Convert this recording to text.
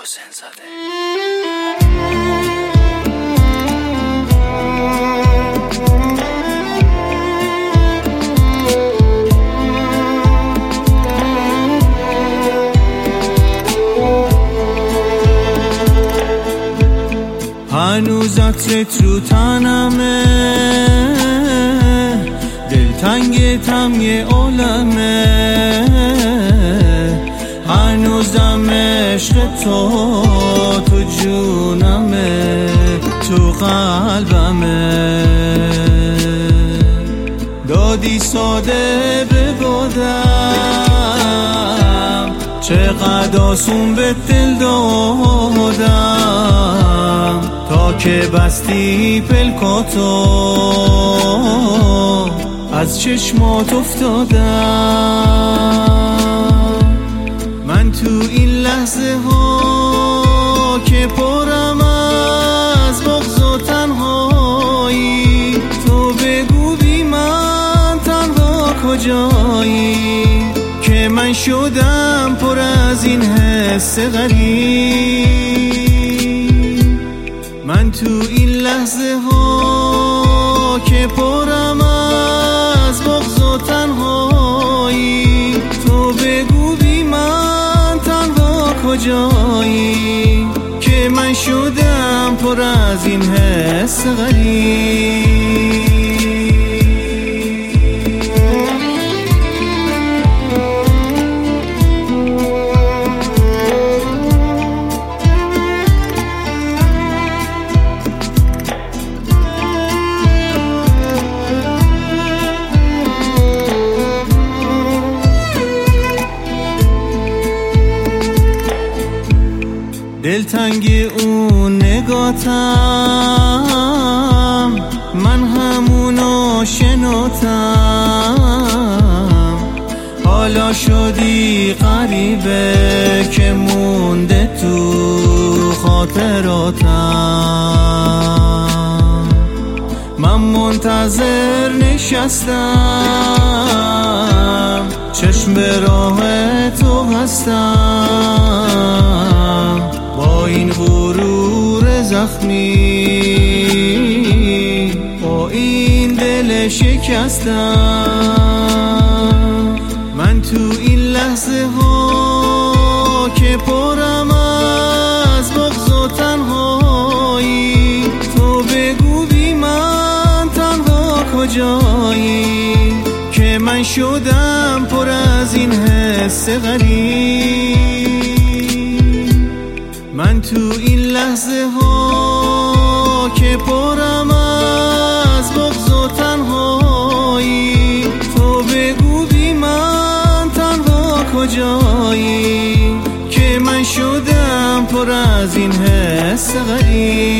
حسین زاده. هنوز عطرت رو تنمه، دلتنگتم یه عالمه، هنوزم عشق تو جونمه، تو قلبمه. دادی ساده به بادم، چقدر آسون به دل دادم، تا که بستی پلکاتو از چشمات افتادم. من تو این لحظه ها که پرم از بغض و تنهایی، تو بگو بی من تنها کجایی، که من شدم پر از این حس غریب. من تو این لحظه ها که پرم از بغض و تنهایی، تو بگو بی من تنها کجایی، که من شدم پر از این حس غریب. دلتنگ اون نگاتم، من همونو شناتم، حالا شدی غریبه که مونده تو خاطراتم. من منتظر نشستم، چشم به راه تو هستم، با این غرور زخمی، با این دل شکستم. من تو این لحظه ها که پرم از بغض و تنهایی، تو بگو بی من تنها کجایی، که من شدم پر از این حس غریب. من تو این لحظه ها که پرم از بغض و تنهایی، تو بگو بی من تنها کجایی، که من شدم پر از این حس غریب.